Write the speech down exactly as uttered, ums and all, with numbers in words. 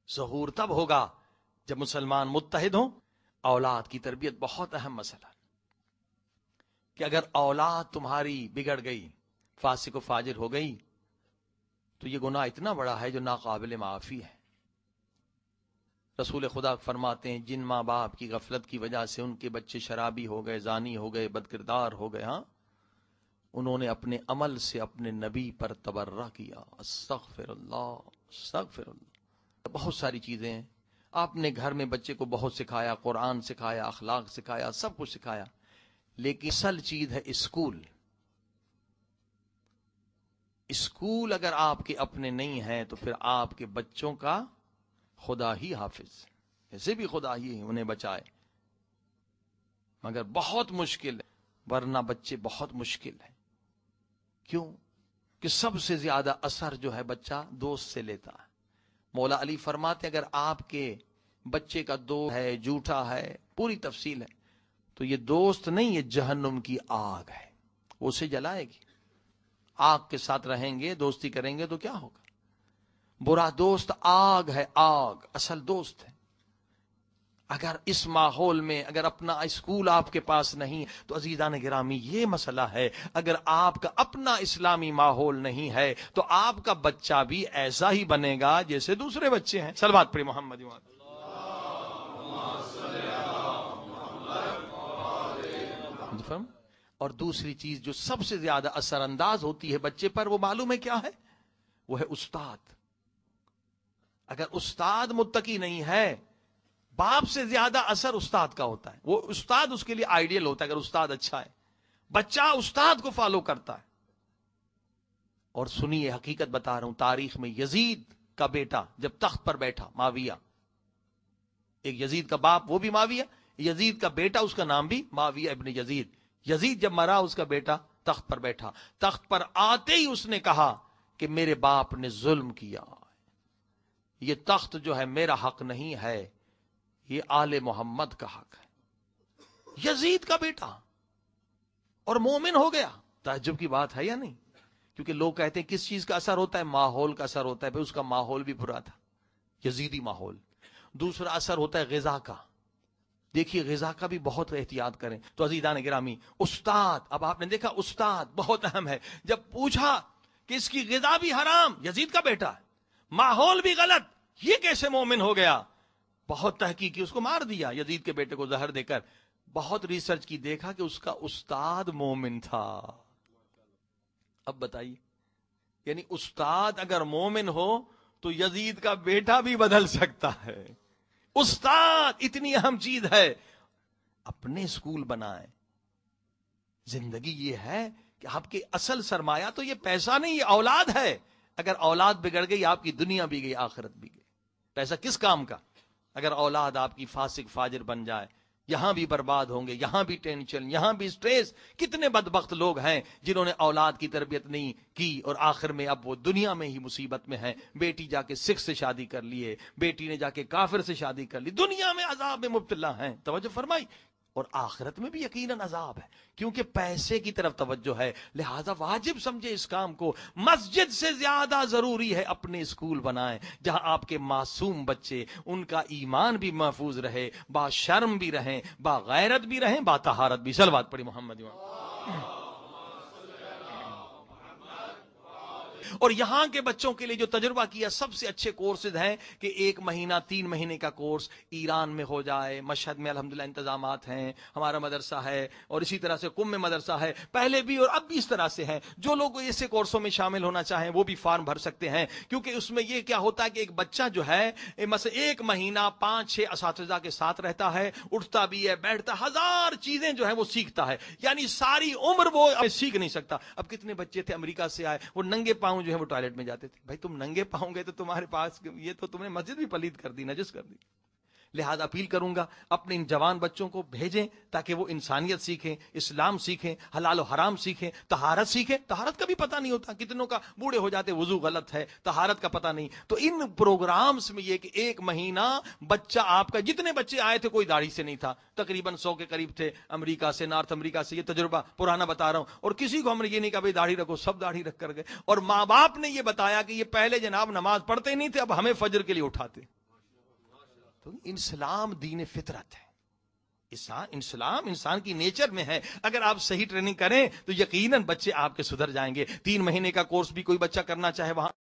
ظہور تب ہوگا جب مسلمان متحد ہوں. اولاد کی تربیت بہت اہم مسئلہ ہے کہ اگر اولاد تمہاری بگڑ گئی، فاسق و فاجر ہو گئی، تو یہ گناہ اتنا بڑا ہے جو ناقابل معافی ہے. رسول خدا فرماتے ہیں جن ماں باپ کی غفلت کی وجہ سے ان کے بچے شرابی ہو گئے، زانی ہو گئے، بدکردار ہو گئے، ہاں انہوں نے اپنے عمل سے اپنے نبی پر تبرہ کیا. استغفر اللہ استغفر اللہ. بہت ساری چیزیں ہیں. آپ نے گھر میں بچے کو بہت سکھایا، قرآن سکھایا، اخلاق سکھایا، سب کچھ سکھایا، لیکن اصل چیز ہے اسکول. اسکول اگر آپ کے اپنے نہیں ہیں تو پھر آپ کے بچوں کا خدا ہی حافظ، ایسے بھی خدا ہی انہیں بچائے، مگر بہت مشکل ہے. ورنہ بچے بہت مشکل ہے. کیوں؟ کہ سب سے زیادہ اثر جو ہے بچہ دوست سے لیتا ہے. مولا علی فرماتے اگر آپ کے بچے کا دوست ہے، جھوٹا ہے، پوری تفصیل ہے، تو یہ دوست نہیں، یہ جہنم کی آگ ہے، وہ اسے جلائے گی. آگ کے ساتھ رہیں گے، دوستی کریں گے تو کیا ہوگا؟ برا دوست آگ ہے، آگ اصل دوست ہے. اگر اس ماحول میں اگر اپنا اسکول آپ کے پاس نہیں تو عزیزان گرامی یہ مسئلہ ہے. اگر آپ کا اپنا اسلامی ماحول نہیں ہے تو آپ کا بچہ بھی ایسا ہی بنے گا جیسے دوسرے بچے ہیں. صلوات پڑھی محمد. اور دوسری چیز جو سب سے زیادہ اثر انداز ہوتی ہے بچے پر، وہ معلوم ہے کیا ہے؟ وہ ہے استاد. اگر استاد متقی نہیں ہے، باپ سے زیادہ اثر استاد کا ہوتا ہے. وہ استاد اس کے لیے آئیڈیل ہوتا ہے اگر استاد اچھا ہے. بچہ استاد کو فالو کرتا ہے. اور سنیے، حقیقت بتا رہا ہوں، تاریخ میں یزید کا بیٹا جب تخت پر بیٹھا، معاویہ، ایک یزید کا باپ وہ بھی معاویہ، یزید کا بیٹا اس کا نام بھی معاویہ ابن یزید. یزید جب مرا اس کا بیٹا تخت پر بیٹھا. تخت پر آتے ہی اس نے کہا کہ میرے باپ نے ظلم کیا، یہ تخت جو ہے میرا حق نہیں ہے، یہ آل محمد کا حق ہے. یزید کا بیٹا اور مومن ہو گیا. تعجب کی بات ہے یا نہیں؟ کیونکہ لوگ کہتے ہیں کس چیز کا اثر ہوتا ہے؟ ماحول کا اثر ہوتا ہے. بھائی اس کا ماحول بھی برا تھا، یزیدی ماحول. دوسرا اثر ہوتا ہے غذا کا. دیکھیے غذا کا بھی بہت احتیاط کریں. تو عزیزان گرامی، استاد، اب آپ نے دیکھا استاد بہت اہم ہے. جب پوچھا کہ اس کی غذا بھی حرام، یزید کا بیٹا ہے، ماحول بھی غلط، یہ کیسے مومن ہو گیا؟ بہت تحقیق کی، اس کو مار دیا یزید کے بیٹے کو زہر دے کر. بہت ریسرچ کی، دیکھا کہ اس کا استاد مومن تھا. اب بتائیے، یعنی استاد اگر مومن ہو تو یزید کا بیٹا بھی بدل سکتا ہے. استاد اتنی اہم چیز ہے. اپنے اسکول بنائیں. زندگی یہ ہے کہ آپ کے اصل سرمایہ تو یہ پیسہ نہیں، یہ اولاد ہے. اگر اولاد بگڑ گئی آپ کی دنیا بھی گئی، آخرت بھی گئی. پیسہ کس کام کا اگر اولاد آپ کی فاسق فاجر بن جائے؟ یہاں بھی برباد ہوں گے، یہاں بھی ٹینشن، یہاں بھی سٹریس. کتنے بدبخت لوگ ہیں جنہوں نے اولاد کی تربیت نہیں کی اور آخر میں اب وہ دنیا میں ہی مصیبت میں ہیں. بیٹی جا کے سکھ سے شادی کر لیے، بیٹی نے جا کے کافر سے شادی کر لی، دنیا میں عذاب میں مبتلا ہیں. توجہ فرمائی. اور آخرت میں بھی یقیناً عذاب ہے، کیونکہ پیسے کی طرف توجہ ہے. لہذا واجب سمجھے اس کام کو. مسجد سے زیادہ ضروری ہے اپنے اسکول بنائیں جہاں آپ کے معصوم بچے، ان کا ایمان بھی محفوظ رہے، با شرم بھی رہیں، با غیرت بھی رہیں، با طہارت بھی. صلوات پڑھی محمد. اور یہاں کے بچوں کے لیے جو تجربہ کیا، سب سے اچھے کورسز ہیں کہ ایک مہینہ تین مہینے کا کورس ایران میں ہو جائے. مشہد میں الحمدللہ انتظامات ہیں، ہمارا مدرسہ ہے، اور اسی طرح سے قم میں مدرسہ ہے، پہلے بھی اور اب بھی اس طرح سے ہیں. جو لوگ ایسے کورسوں میں شامل ہونا چاہیں وہ بھی فارم بھر سکتے ہیں. کیونکہ اس میں یہ کیا ہوتا ہے کہ ایک بچہ جو ہے مثلا ایک مہینہ پانچ چھ اساتذہ کے ساتھ رہتا ہے، اٹھتا بھی ہے، بیٹھتا، ہزار چیزیں جو ہے وہ سیکھتا ہے. یعنی ساری عمر وہ سیکھ نہیں سکتا. اب کتنے بچے تھے امریکہ سے آئے، وہ ننگے پاؤں جو ہے وہ ٹوائلٹ میں جاتے تھے. بھائی تم ننگے پاؤں گے تو تمہارے پاس یہ تو تم نے مسجد بھی پلید کر دی، نجس کر دی. لہذا اپیل کروں گا اپنے ان جوان بچوں کو بھیجیں تاکہ وہ انسانیت سیکھیں، اسلام سیکھیں، حلال و حرام سیکھیں، طہارت سیکھیں. طہارت کا بھی پتہ نہیں ہوتا، کتنوں کا بوڑھے ہو جاتے وضو غلط ہے، طہارت کا پتہ نہیں. تو ان پروگرامز میں یہ کہ ایک مہینہ بچہ آپ کا، جتنے بچے آئے تھے کوئی داڑھی سے نہیں تھا، تقریباً سو کے قریب تھے امریکہ سے، نارتھ امریکہ سے. یہ تجربہ پرانا بتا رہا ہوں. اور کسی کو ہم نے یہ نہیں کہا بھائی داڑھی رکھو، سب داڑھی رکھ کر گئے. اور ماں باپ نے یہ بتایا کہ یہ پہلے جناب نماز پڑھتے نہیں تھے، اب ہمیں فجر کے لیے اٹھاتے. تو اسلام دین فطرت ہے. انسان اسلام انسان کی نیچر میں ہے. اگر آپ صحیح ٹریننگ کریں تو یقیناً بچے آپ کے سدھر جائیں گے. تین مہینے کا کورس بھی کوئی بچہ کرنا چاہے وہاں